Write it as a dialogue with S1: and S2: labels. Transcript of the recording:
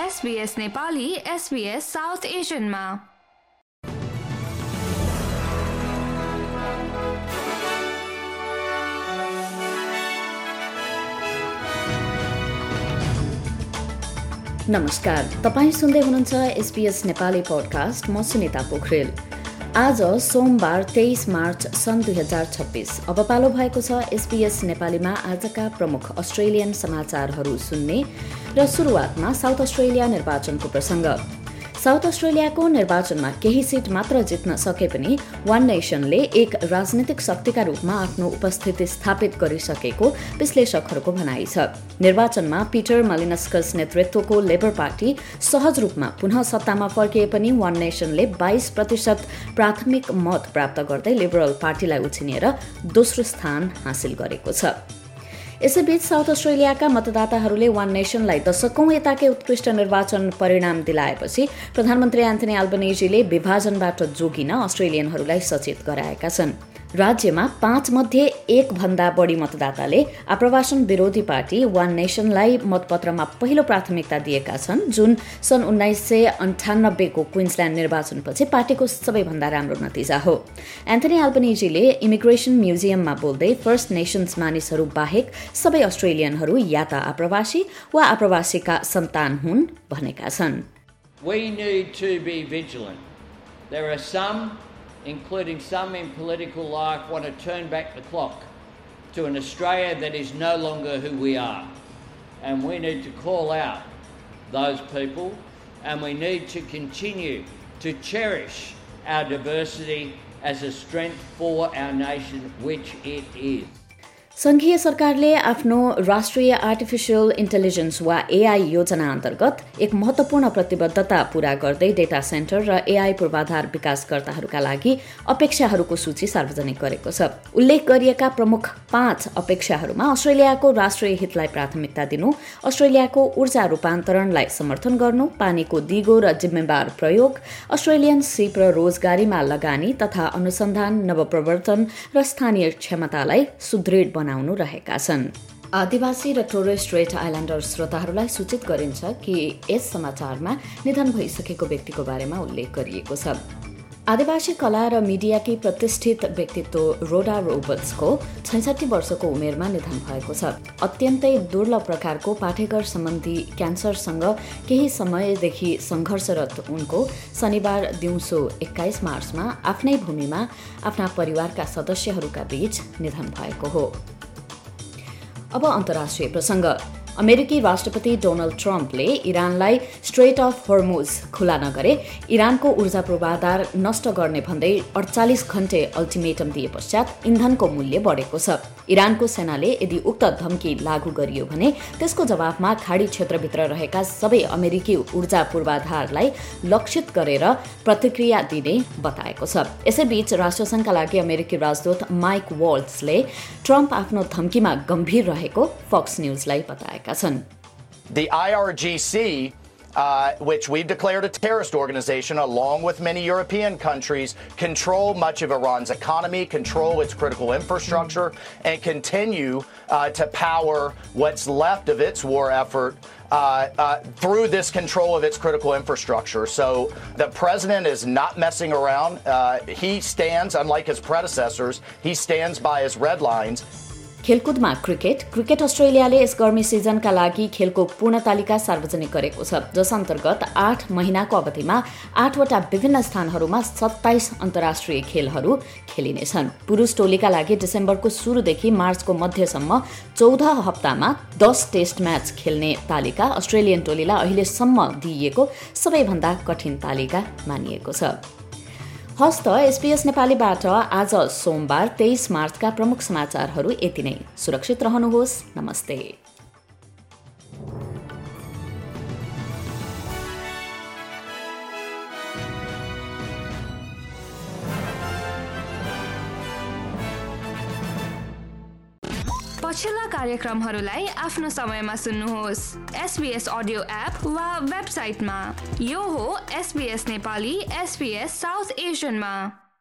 S1: SBS Nepali SBS south एसियनमा।
S2: नमस्कार, तपाईं सुन्दै हुनुहुन्छ SBS नेपाली पोडकास्ट। म सुनिता पोखरेल। आज सोमबार 23 मार्च सन् 2026। अब पालो भएको छ SBS नेपालीमा आजका प्रमुख अस्ट्रेलियन समाचारहरू सुन्ने र सुरुवातमा साउथ अस्ट्रेलिया निर्वाचनको प्रसङ्ग। साउथ अस्ट्रेलियाको निर्वाचनमा केही सिट मात्र जित्न सके पनि वन नेशनले एक राजनीतिक शक्तिका रूपमा आफ्नो उपस्थिति स्थापित गरिसकेको विश्लेषकहरूको भनाइ छ। निर्वाचनमा पीटर मलिनस्कस नेतृत्वको लेबर पार्टी सहज रूपमा पुनः सत्तामा फर्किए पनि वन नेशनले 22% प्राथमिक मत प्राप्त गर्दै लिबरल पार्टीलाई उछिनेर दोस्रो स्थान हासिल गरेको छ। यसैबीच साउथ अस्ट्रेलियाका मतदाताहरूले वन नेशनलाई दशकौं यताकै उत्कृष्ट निर्वाचन परिणाम दिलाएपछि प्रधानमन्त्री एन्थनी अल्बनेजीले विभाजनबाट जोगिन अस्ट्रेलियनहरूलाई सचेत गराएका छन्। राज्यमा 5 मध्ये 1 भन्दा बढी मतदाताले आप्रवासन विरोधी पार्टी वन नेशनलाई मतपत्रमा पहिलो प्राथमिकता दिएका छन्, जुन सन् 1998 को क्वीन्सल्याण्ड निर्वाचनपछि पार्टीको सबैभन्दा राम्रो नतिजा हो। एन्थनी अल्बनेजीले इमिग्रेसन म्युजियममा बोल्दै फर्स्ट नेशन्स मानिसहरू बाहेक सबै अस्ट्रेलियनहरू या त आप्रवासी वा आप्रवासीका सन्तान हुन् भनेका छन्।
S3: We need to be vigilant. There are some, including some in political life, want to turn back the clock to an Australia that is no longer who we are. And we need to call out those people, and we need to continue to cherish our diversity as a strength for our nation, which it is.
S2: संघीय सरकारले आफ्नो राष्ट्रिय artificial intelligence वा AI योजना अन्तर्गत एक महत्वपूर्ण प्रतिबद्धता पूरा गर्दै डेटा सेन्टर र एआई पूर्वाधार विकासकर्ताहरूका लागि अपेक्षाहरूको सूची सार्वजनिक गरेको छ। उल्लेख गरिएका प्रमुख 5 अपेक्षाहरूमा अस्ट्रेलियाको राष्ट्रिय हितलाई प्राथमिकता दिनु, अस्ट्रेलियाको ऊर्जा रूपान्तरणलाई समर्थन गर्नु, पानीको दिगो र जिम्मेवार प्रयोग, अस्ट्रेलियन सिप र रोजगारीमा लगानी तथा अनुसन्धान, नवप्रवर्तन र स्थानीय क्षमतालाई सुदृढ बनाउनु रहेका छन्। आदिवासी र टोरेस स्ट्रेट आइल्यान्डर श्रोताहरूलाई सूचित गरिन्छ कि यस समाचारमा निधन भइसकेको व्यक्तिको बारेमा उल्लेख गरिएको छ। आदिवासी कला र मिडियाकी प्रतिष्ठित व्यक्तित्व रोडा रोबर्ट्सको 66 वर्षको उमेरमा निधन भएको छ। अत्यन्तै दुर्लभ प्रकारको पाठेघर सम्बन्धी क्यान्सरसँग केही समयदेखि सङ्घर्षरत उनको शनिबार दिउँसो 21 मार्चमा आफ्नै भूमिमा आफ्ना परिवारका सदस्यहरूका बीच निधन भएको हो। अब अन्तर्राष्ट्रिय प्रसङ्ग। अमेरिकी राष्ट्रपति डोनाल्ड ट्रम्पले इरानलाई स्ट्रेट अफ हर्मुज खुला नगरे इरानको ऊर्जा पूर्वाधार नष्ट गर्ने भन्दै 48 घण्टे अल्टिमेटम दिए पश्चात इन्धनको मूल्य बढेको छ। इरानको सेनाले यदि उक्त धम्की लागू गरियो भने त्यसको जवाफमा खाडी क्षेत्रभित्र रहेका सबै अमेरिकी ऊर्जा पूर्वाधारलाई लक्षित गरेर प्रतिक्रिया दिने बताएको छ। यसैबीच राष्ट्रसङ्घका लागि अमेरिकी राजदूत माइक वाल्ट्जले ट्रम्प आफ्नो धम्कीमा गम्भीर रहेको फक्स न्यूजलाई बताए।
S4: The IRGC, which we've declared a terrorist organization along with many European countries, control much of Iran's economy, control its critical infrastructure, and continue to power what's left of its war effort through this control of its critical infrastructure. So the president is not messing around. He stands, unlike his predecessors, he stands by his red lines.
S2: खेलकुदमा cricket अस्ट्रेलियाले यस गर्मी सिजनका लागि खेलको पूर्ण तालिका सार्वजनिक गरेको छ, जस अन्तर्गत 8 महिनाको अवधिमा 8 वटा विभिन्न स्थानहरूमा 27 अन्तर्राष्ट्रिय खेलहरू खेलिनेछन्। पुरुष टोलीका लागि डिसेम्बरको सुरुदेखि मार्चको मध्यसम्म 14 हप्तामा 10 टेस्ट म्याच खेल्ने तालिका अस्ट्रेलियन टोलीलाई अहिलेसम्म दिइएको सबैभन्दा कठिन तालिका मानिएको छ। हस्त SBS नेपालीबाट आज सोमबार 23 मार्चका प्रमुख समाचारहरू यति नै। सुरक्षित रहनुहोस्। नमस्ते।
S1: पछिल्ला कार्यक्रमहरूलाई आफ्नो समयमा सुन्नुहोस् SBS अडियो एप वा वेबसाइटमा। यो हो SBS नेपाली SBS साउथ एसियनमा।